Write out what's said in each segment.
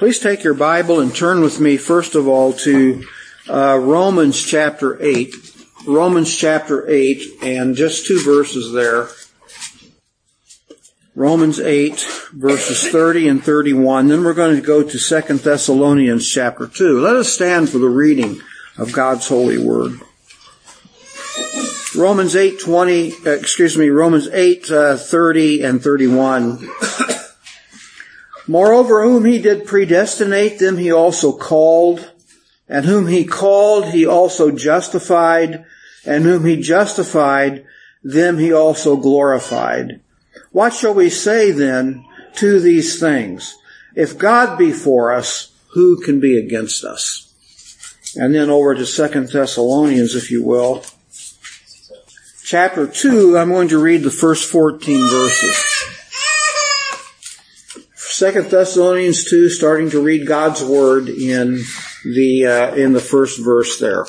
Please take your Bible and turn with me, first of all, to Romans chapter 8. Romans chapter 8, and just two verses there. Romans 8, verses 30 and 31. Then we're going to go to 2 Thessalonians chapter 2. Let us stand for the reading of God's holy word. Romans 8, 30 and 31. Moreover, whom he did predestinate, them he also called. And whom he called, he also justified. And whom he justified, them he also glorified. What shall we say then to these things? If God be for us, who can be against us? And then over to 2 Thessalonians, if you will. Chapter 2, I'm going to read the first 14 verses. 2 Thessalonians 2, starting to read God's word in the first verse there.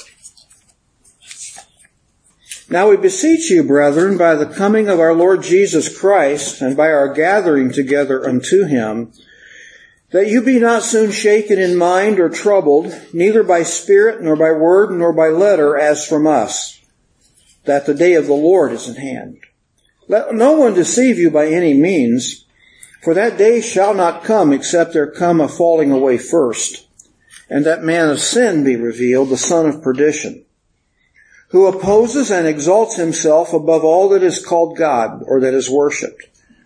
Now we beseech you, brethren, by the coming of our Lord Jesus Christ, and by our gathering together unto him, that you be not soon shaken in mind or troubled, neither by spirit, nor by word, nor by letter, as from us, that the day of the Lord is at hand. Let no one deceive you by any means, for that day shall not come, except there come a falling away first, and that man of sin be revealed, the son of perdition, who opposes and exalts himself above all that is called God, or that is worshipped,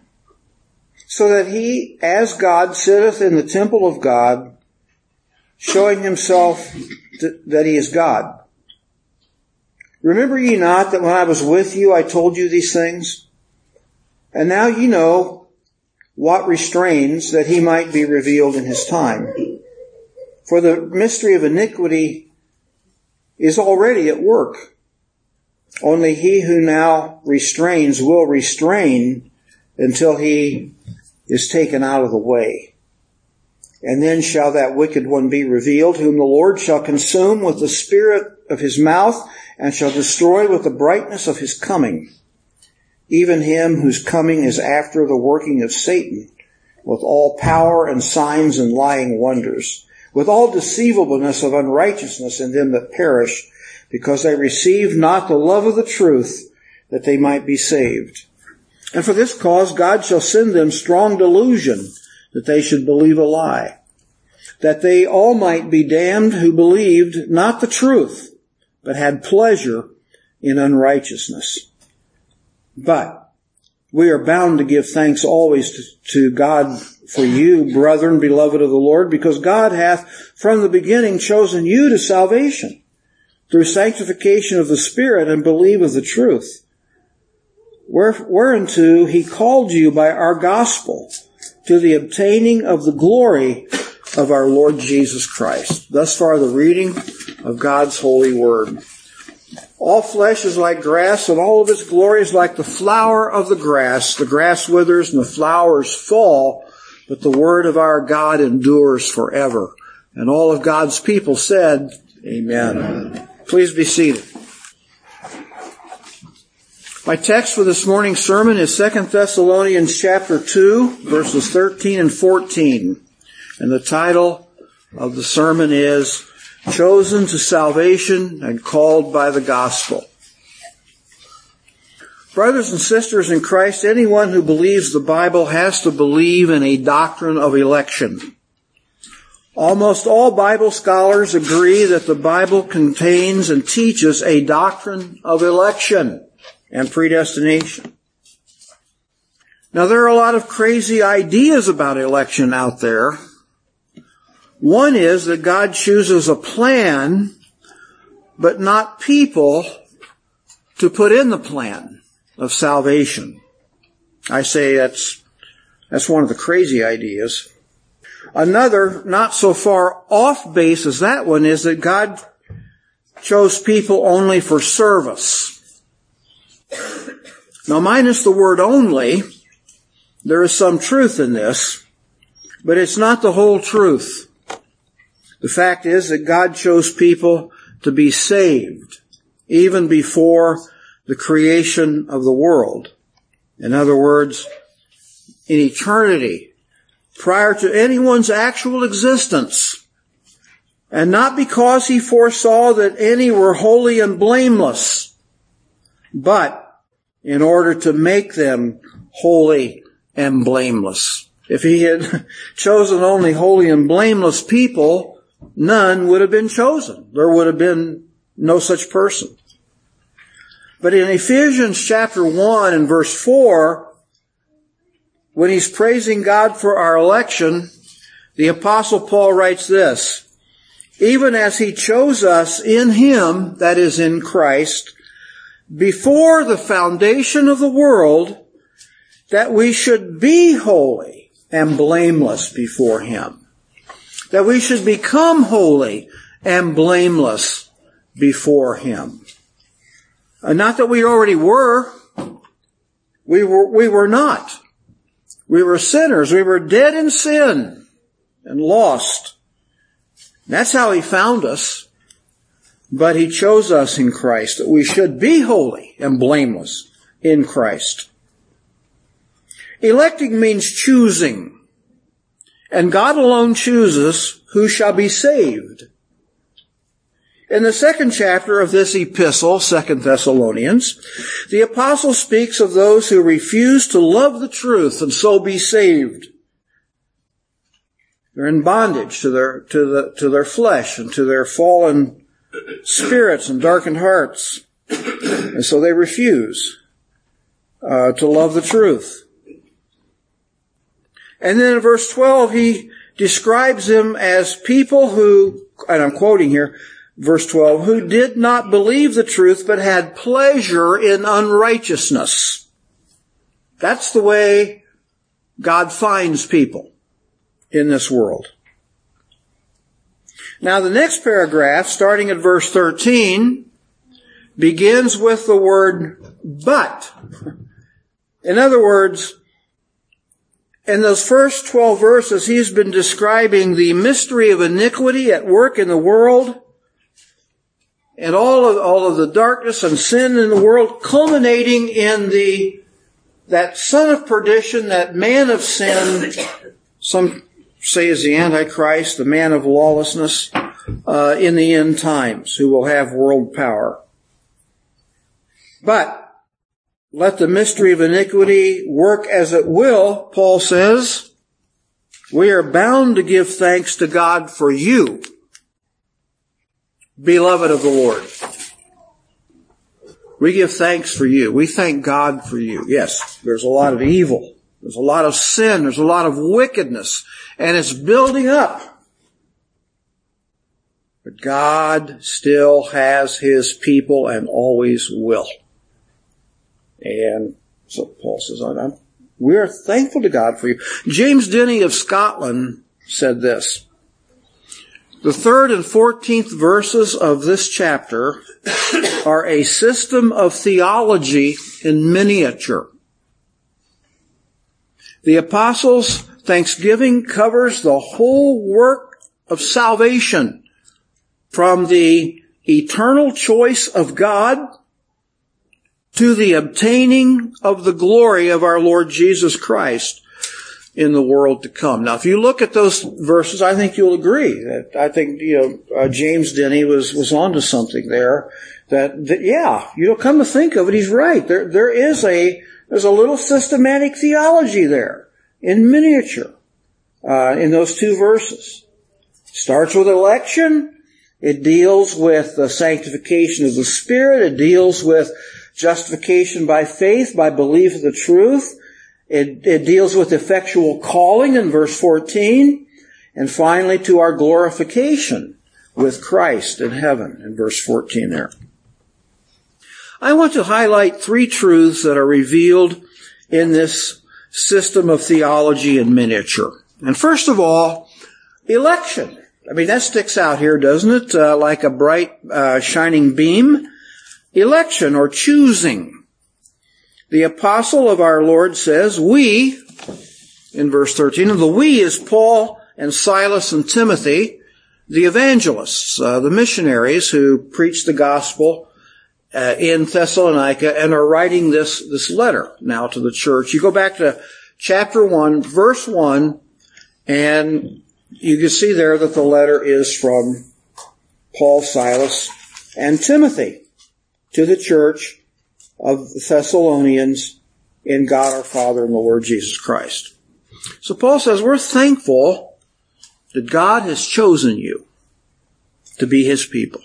so that he, as God, sitteth in the temple of God, showing himself that he is God. Remember ye not that when I was with you, I told you these things? And now ye know what restrains, that he might be revealed in his time. For the mystery of iniquity is already at work. Only he who now restrains will restrain until he is taken out of the way. And then shall that wicked one be revealed, whom the Lord shall consume with the spirit of his mouth, and shall destroy with the brightness of his coming, even him whose coming is after the working of Satan, with all power and signs and lying wonders, with all deceivableness of unrighteousness in them that perish, because they receive not the love of the truth, that they might be saved. And for this cause God shall send them strong delusion, that they should believe a lie, that they all might be damned who believed not the truth, but had pleasure in unrighteousness. But we are bound to give thanks always to God for you, brethren, beloved of the Lord, because God hath from the beginning chosen you to salvation, through sanctification of the Spirit and belief of the truth, whereunto he called you by our gospel, to the obtaining of the glory of our Lord Jesus Christ. Thus far the reading of God's holy word. All flesh is like grass, and all of its glory is like the flower of the grass. The grass withers and the flowers fall, but the word of our God endures forever. And all of God's people said, Amen. Please be seated. My text for this morning's sermon is 2 Thessalonians chapter 2, verses 13 and 14. And the title of the sermon is Chosen to Salvation and Called by the Gospel. Brothers and sisters in Christ, anyone who believes the Bible has to believe in a doctrine of election. Almost all Bible scholars agree that the Bible contains and teaches a doctrine of election and predestination. Now, there are a lot of crazy ideas about election out there. One is that God chooses a plan, but not people, to put in the plan of salvation. I say that's one of the crazy ideas. Another, not so far off base as that one, is that God chose people only for service. Now, minus the word only, there is some truth in this, but it's not the whole truth. The fact is that God chose people to be saved even before the creation of the world. In other words, in eternity, prior to anyone's actual existence, and not because he foresaw that any were holy and blameless, but in order to make them holy and blameless. If he had chosen only holy and blameless people, none would have been chosen. There would have been no such person. But in Ephesians chapter 1 and verse 4, when he's praising God for our election, the Apostle Paul writes this: even as he chose us in him, that is in Christ, before the foundation of the world, that we should be holy and blameless before him. That we should become holy and blameless before him. Not that we already were. We were not. We were sinners. We were dead in sin and lost. That's how he found us. But he chose us in Christ, that we should be holy and blameless in Christ. Electing means choosing. And God alone chooses who shall be saved. In the second chapter of this epistle, 2 Thessalonians, the apostle speaks of those who refuse to love the truth and so be saved. They're in bondage to their flesh and to their fallen spirits and darkened hearts. And so they refuse to love the truth. And then in verse 12, he describes them as people who, and I'm quoting here, verse 12, who did not believe the truth but had pleasure in unrighteousness. That's the way God finds people in this world. Now the next paragraph, starting at verse 13, begins with the word but. In other words, in those first 12 verses, he's been describing the mystery of iniquity at work in the world and all of the darkness and sin in the world, culminating in that son of perdition, that man of sin, some say is the Antichrist, the man of lawlessness, in the end times, who will have world power. But let the mystery of iniquity work as it will, Paul says, we are bound to give thanks to God for you, beloved of the Lord. We give thanks for you. We thank God for you. Yes, there's a lot of evil. There's a lot of sin. There's a lot of wickedness. And it's building up. But God still has his people and always will. And so Paul says, we are thankful to God for you. James Denny of Scotland said this: the 3rd and 14th verses of this chapter are a system of theology in miniature. The apostles' thanksgiving covers the whole work of salvation, from the eternal choice of God to the obtaining of the glory of our Lord Jesus Christ in the world to come. Now, if you look at those verses, I think you'll agree that I think James Denny was onto something there. That come to think of it, he's right. There's a little systematic theology there in miniature in those two verses. Starts with election. It deals with the sanctification of the Spirit. It deals with justification by faith, by belief of the truth. It deals with effectual calling in verse 14. And finally, to our glorification with Christ in heaven in verse 14 there. I want to highlight 3 truths that are revealed in this system of theology in miniature. And first of all, election. I mean, that sticks out here, doesn't it? Like a bright, shining beam. Election or choosing. The apostle of our Lord says, we, in verse 13, and the we is Paul and Silas and Timothy, the evangelists, the missionaries who preach the gospel in Thessalonica and are writing this letter now to the church. You go back to chapter 1, verse 1, And you can see there that the letter is from Paul, Silas, and Timothy to the church of the Thessalonians in God our Father and the Lord Jesus Christ. So Paul says, we're thankful that God has chosen you to be His people.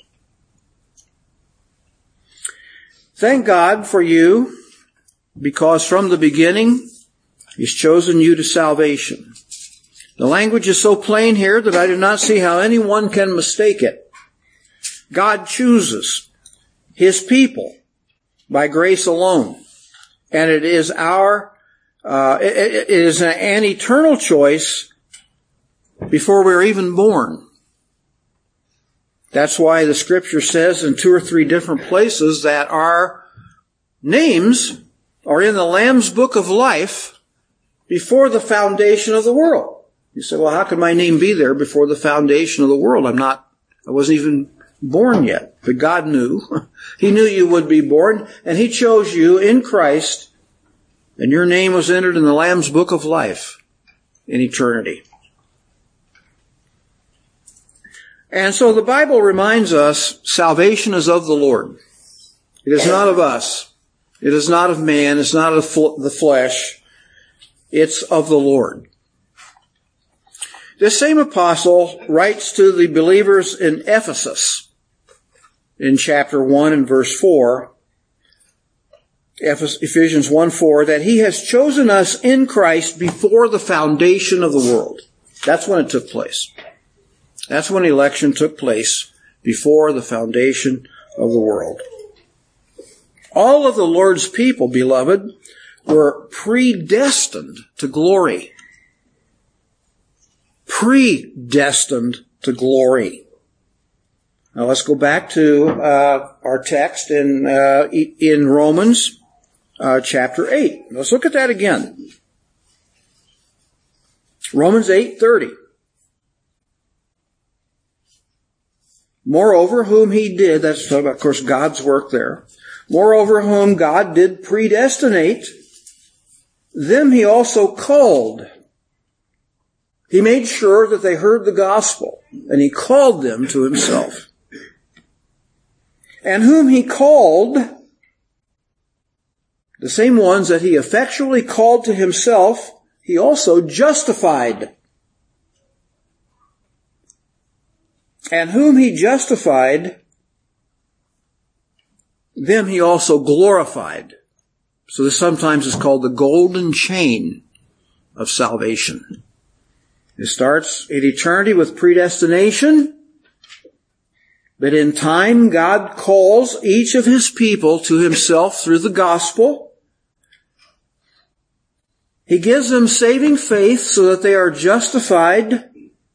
Thank God for you, because from the beginning, He's chosen you to salvation. The language is so plain here that I do not see how anyone can mistake it. God chooses His people by grace alone. And it is it is an eternal choice before we're even born. That's why the Scripture says in 2 or 3 different places that our names are in the Lamb's Book of Life before the foundation of the world. You say, well, how could my name be there before the foundation of the world? I wasn't even born yet. But God knew. He knew you would be born, and He chose you in Christ, and your name was entered in the Lamb's Book of Life in eternity. And so the Bible reminds us salvation is of the Lord. It is not of us. It is not of man. It's not of the flesh. It's of the Lord. This same apostle writes to the believers in Ephesus in chapter 1 and verse 4, Ephesians 1:4, that He has chosen us in Christ before the foundation of the world. That's when it took place. That's when election took place, before the foundation of the world. All of the Lord's people, beloved, were predestined to glory. Predestined to glory. Now let's go back to our text in Romans chapter 8. Let's look at that again. Romans 8:30. Moreover, whom He did, that's of course God's work there. Moreover, whom God did predestinate, them He also called. He made sure that they heard the gospel, and He called them to Himself. And whom He called, the same ones that He effectually called to Himself, He also justified. And whom He justified, them He also glorified. So this sometimes is called the golden chain of salvation. It starts in eternity with predestination, but in time God calls each of His people to Himself through the gospel. He gives them saving faith so that they are justified.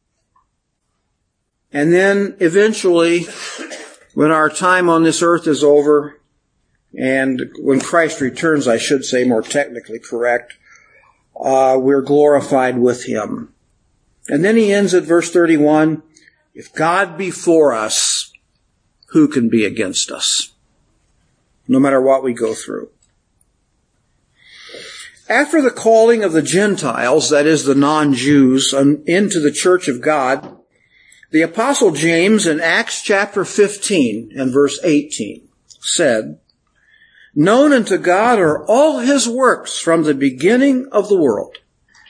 And then eventually, when our time on this earth is over, and when Christ returns, I should say, more technically correct, we're glorified with Him. And then he ends at verse 31, if God be for us, who can be against us? No matter what we go through. After the calling of the Gentiles, that is the non-Jews, into the church of God, the Apostle James in Acts chapter 15 and verse 18 said, known unto God are all His works from the beginning of the world.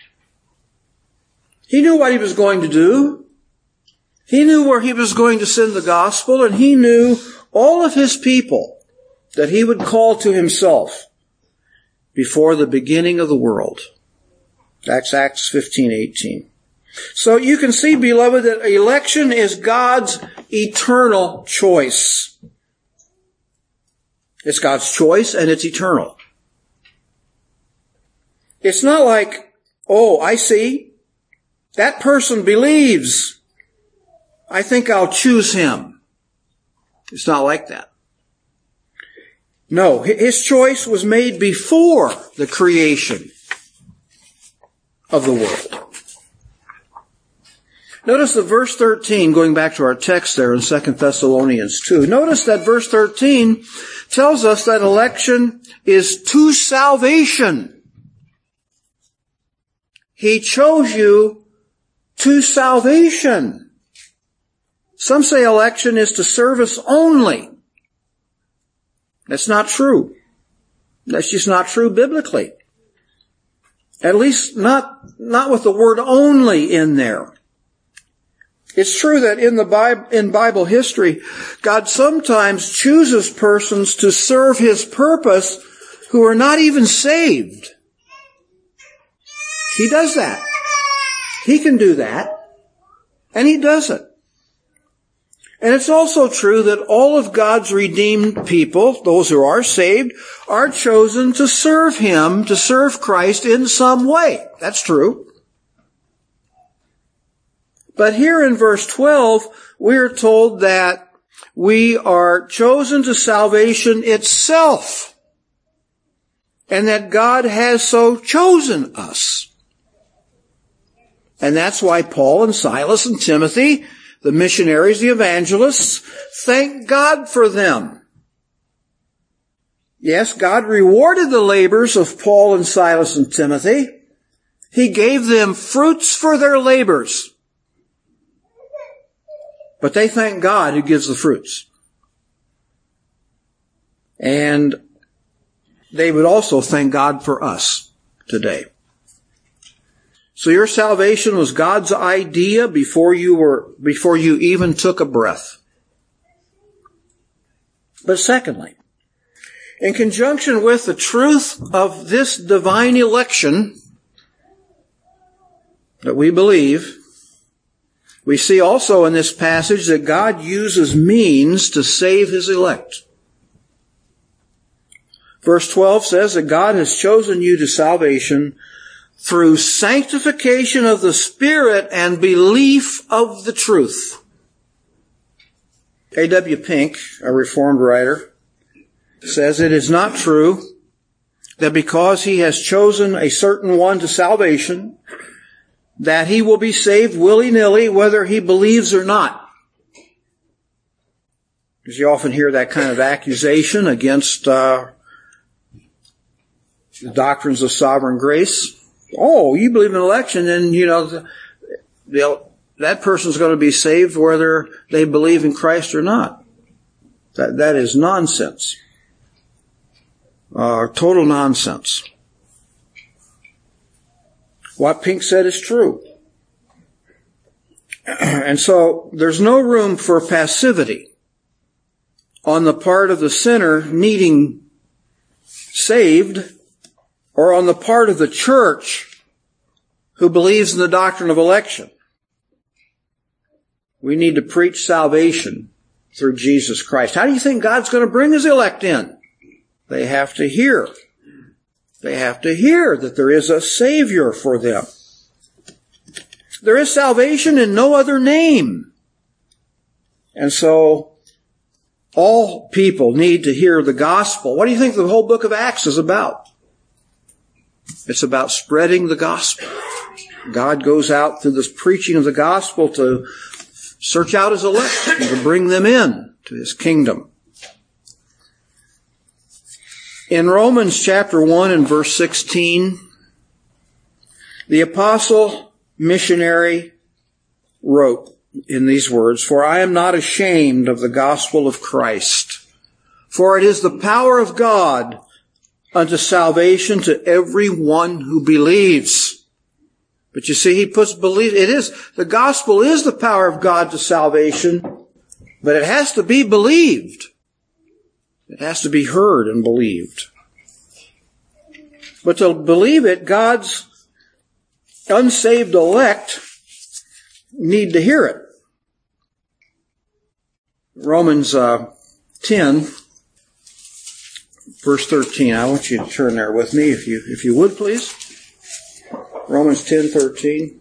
He knew what He was going to do. He knew where He was going to send the gospel, and He knew all of His people that He would call to Himself before the beginning of the world. That's Acts 15:18. So you can see, beloved, that election is God's eternal choice. It's God's choice, and it's eternal. It's not like, oh, I see, that person believes, I think I'll choose him. It's not like that. No, His choice was made before the creation of the world. Notice the verse 13, going back to our text there in 2 Thessalonians 2. Notice that verse 13 tells us that election is to salvation. He chose you to salvation. Some say election is to service only. That's not true. That's just not true biblically. At least not with the word only in there. It's true that in Bible history, God sometimes chooses persons to serve His purpose who are not even saved. He does that. He can do that. And He does it. And it's also true that all of God's redeemed people, those who are saved, are chosen to serve Him, to serve Christ in some way. That's true. But here in verse 12, we are told that we are chosen to salvation itself, and that God has so chosen us. And that's why Paul and Silas and Timothy, the missionaries, the evangelists, thank God for them. Yes, God rewarded the labors of Paul and Silas and Timothy. He gave them fruits for their labors. But they thank God who gives the fruits. And they would also thank God for us today. So your salvation was God's idea before you even took a breath. But secondly, in conjunction with the truth of this divine election that we believe, we see also in this passage that God uses means to save His elect. Verse 12 says that God has chosen you to salvation through sanctification of the Spirit and belief of the truth. A.W. Pink, a Reformed writer, says it is not true that because he has chosen a certain one to salvation, that he will be saved willy-nilly whether he believes or not. Because you often hear that kind of accusation against the doctrines of sovereign grace. Oh, you believe in election, then, that person's going to be saved whether they believe in Christ or not. That is nonsense. Total nonsense. What Pink said is true. And so there's no room for passivity on the part of the sinner needing saved, or on the part of the church who believes in the doctrine of election. We need to preach salvation through Jesus Christ. How do you think God's going to bring His elect in? They have to hear. They have to hear that there is a Savior for them. There is salvation in no other name. And so all people need to hear the gospel. What do you think the whole book of Acts is about? It's about spreading the gospel. God goes out through this preaching of the gospel to search out His elect and to bring them in to His kingdom. In Romans chapter 1 and verse 16, the apostle missionary wrote in these words, "For I am not ashamed of the gospel of Christ, for it is the power of God unto salvation to every one who believes." But you see, he puts believe. The gospel is the power of God to salvation, but it has to be believed. It has to be heard and believed. But to believe it, God's unsaved elect need to hear it. Romans 10, verse 13. I want you to turn there with me, if you would, please. Romans 10:13.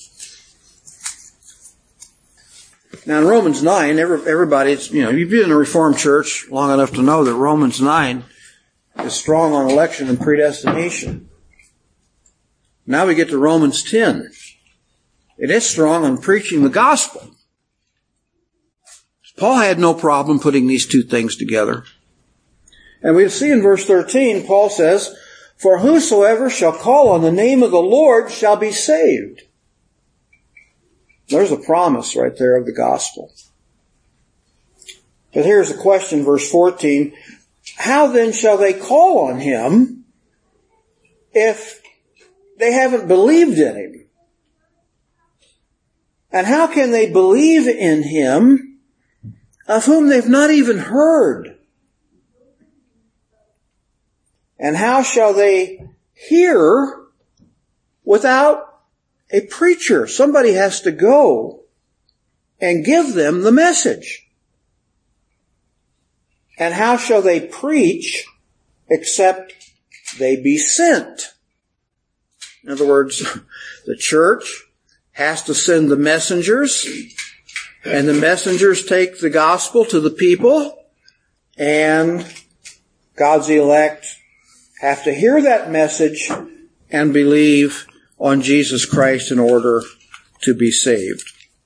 Now in Romans 9, everybody, you've been in a Reformed church long enough to know that Romans 9 is strong on election and predestination. Now we get to Romans 10. It is strong on preaching the gospel. Paul had no problem putting these two things together. And we see in verse 13, Paul says, "For whosoever shall call on the name of the Lord shall be saved." There's a promise right there of the gospel. But here's the question, verse 14. How then shall they call on him if they haven't believed in him? And how can they believe in him of whom they've not even heard? And how shall they hear without a preacher? Somebody has to go and give them the message. And how shall they preach except they be sent? In other words, the church has to send the messengers, and the messengers take the gospel to the people, and God's elect have to hear that message and believe on Jesus Christ in order to be saved.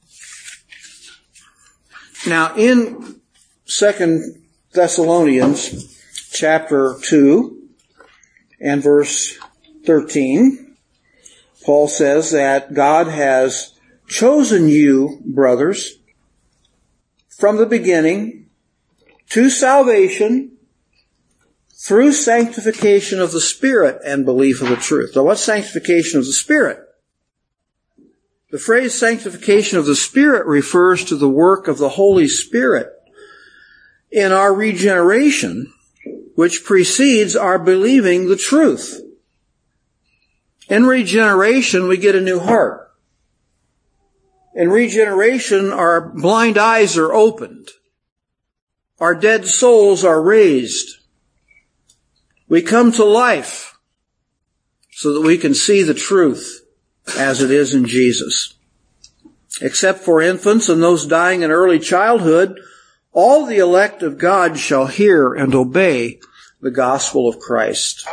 Now, in 2 Thessalonians chapter 2 and verse 13, Paul says that God has chosen you, brothers, from the beginning to salvation through sanctification of the Spirit and belief of the truth. Now, what's sanctification of the Spirit? The phrase sanctification of the Spirit refers to the work of the Holy Spirit in our regeneration, which precedes our believing the truth. In regeneration, we get a new heart. In regeneration, our blind eyes are opened. Our dead souls are raised. We come to life so that we can see the truth as it is in Jesus. Except for infants and those dying in early childhood, all the elect of God shall hear and obey the gospel of Christ.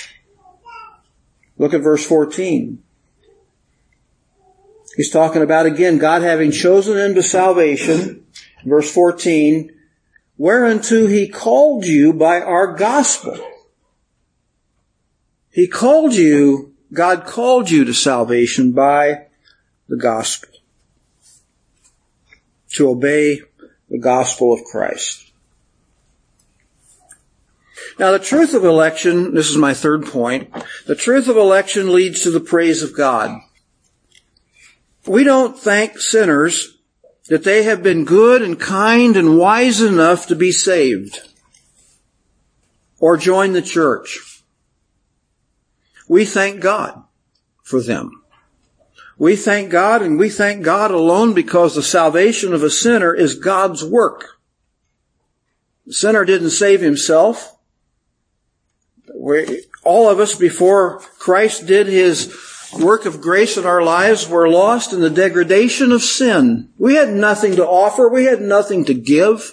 Look at verse 14. He's talking about, again, God having chosen him to salvation. Verse 14, whereunto he called you by our gospel. He called you, God called you to salvation by the gospel. To obey the gospel of Christ. Now, the truth of election, this is my third point, the truth of election leads to the praise of God. We don't thank sinners that they have been good and kind and wise enough to be saved or join the church. We thank God for them. We thank God, and we thank God alone, because the salvation of a sinner is God's work. The sinner didn't save himself. All of us, before Christ did his work of grace in our lives, were lost in the degradation of sin. We had nothing to offer. We had nothing to give.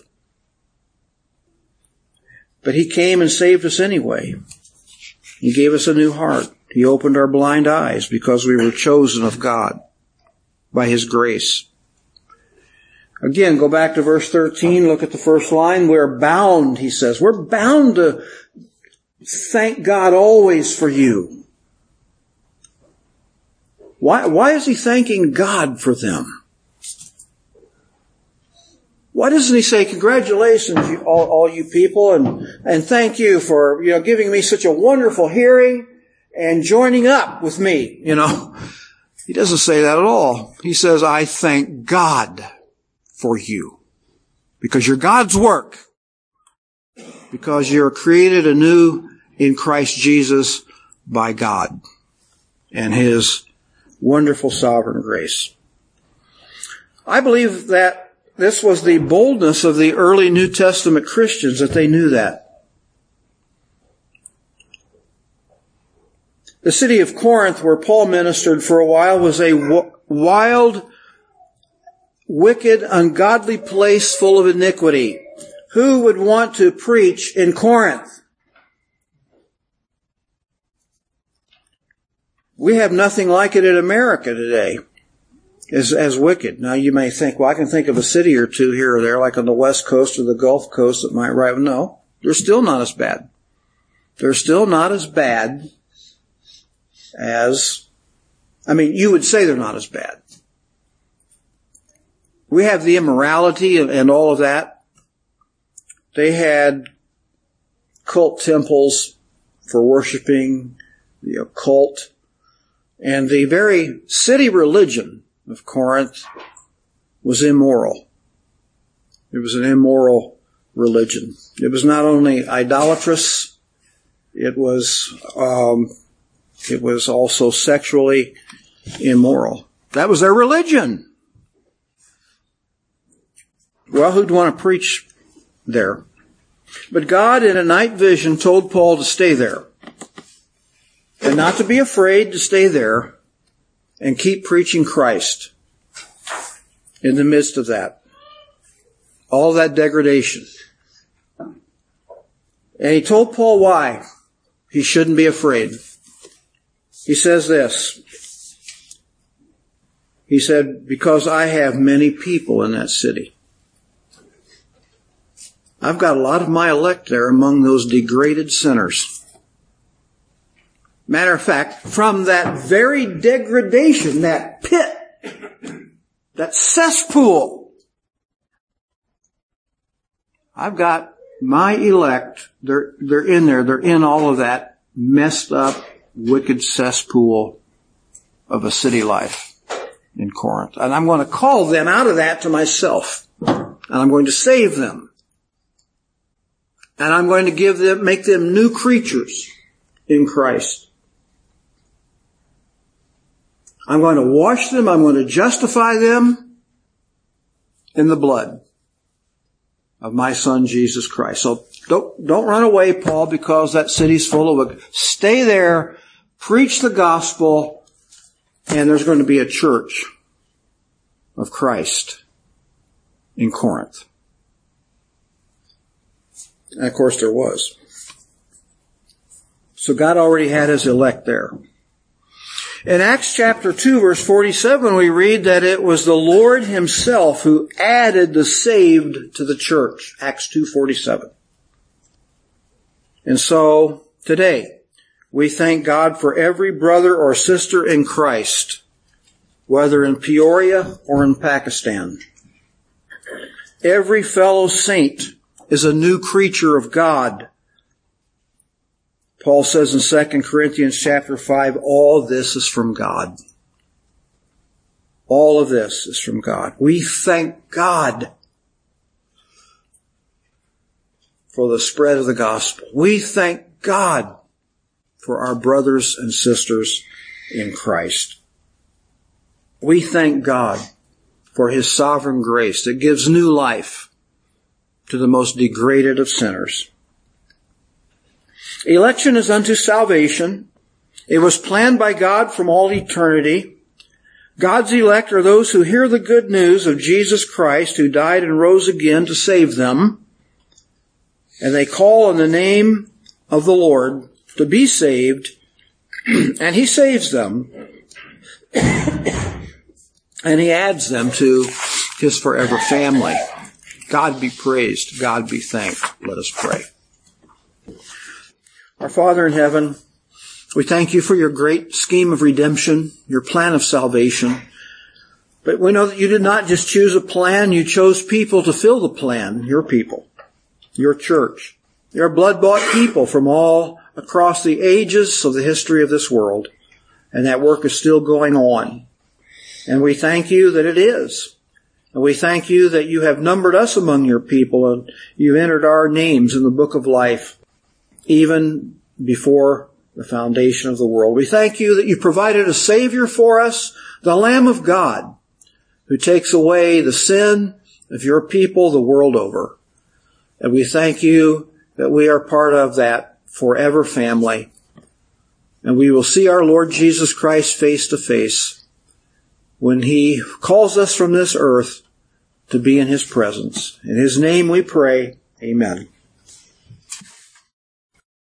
But he came and saved us anyway. He gave us a new heart. He opened our blind eyes because we were chosen of God by his grace. Again, go back to verse 13. Look at the first line. We're bound, he says. We're bound to thank God always for you. Why is he thanking God for them? Why doesn't he say, congratulations, all you people, and thank you for, giving me such a wonderful hearing and joining up with me, He doesn't say that at all. He says, I thank God for you. Because you're God's work. Because you're created anew in Christ Jesus by God and his wonderful sovereign grace. I believe that this was the boldness of the early New Testament Christians, that they knew that. The city of Corinth, where Paul ministered for a while, was a wild, wicked, ungodly place full of iniquity. Who would want to preach in Corinth? We have nothing like it in America today as wicked. Now you may think, well, I can think of a city or two here or there, like on the West Coast or the Gulf Coast that might rival. No, they're still not as bad. They're still not as bad as, you would say they're not as bad. We have the immorality and all of that. They had cult temples for worshiping the occult. And the very city religion of Corinth was immoral. It was an immoral religion. It was not only idolatrous, it was also sexually immoral. That was their religion. Well, who'd want to preach there? But God, in a night vision, told Paul to stay there. And not to be afraid to stay there and keep preaching Christ in the midst of that. All that degradation. And he told Paul why he shouldn't be afraid. He says this. He said, because I have many people in that city. I've got a lot of my elect there among those degraded sinners. Matter of fact, from that very degradation, that pit, that cesspool, I've got my elect, they're in there, they're in all of that messed up, wicked cesspool of a city life in Corinth. And I'm going to call them out of that to myself. And I'm going to save them. And I'm going to make them new creatures in Christ. I'm going to wash them. I'm going to justify them in the blood of my Son, Jesus Christ. So don't run away, Paul, because that city's full of it. Stay there, preach the gospel, and there's going to be a church of Christ in Corinth. And of course there was. So God already had his elect there. In Acts chapter 2 verse 47 we read that it was the Lord himself who added the saved to the church. Acts 2:47. And so today we thank God for every brother or sister in Christ, whether in Peoria or in Pakistan. Every fellow saint is a new creature of God. Paul says in 2 Corinthians chapter 5, all this is from God. All of this is from God. We thank God for the spread of the gospel. We thank God for our brothers and sisters in Christ. We thank God for his sovereign grace that gives new life to the most degraded of sinners. Election is unto salvation. It was planned by God from all eternity. God's elect are those who hear the good news of Jesus Christ, who died and rose again to save them. And they call on the name of the Lord to be saved, and he saves them. And he adds them to his forever family. God be praised. God be thanked. Let us pray. Our Father in heaven, we thank you for your great scheme of redemption, your plan of salvation. But we know that you did not just choose a plan, you chose people to fill the plan, your people, your church. You're blood-bought people from all across the ages of the history of this world. And that work is still going on. And we thank you that it is. And we thank you that you have numbered us among your people and you've entered our names in the book of life, even before the foundation of the world. We thank you that you provided a Savior for us, the Lamb of God, who takes away the sin of your people the world over. And we thank you that we are part of that forever family. And we will see our Lord Jesus Christ face to face when he calls us from this earth to be in his presence. In his name we pray. Amen.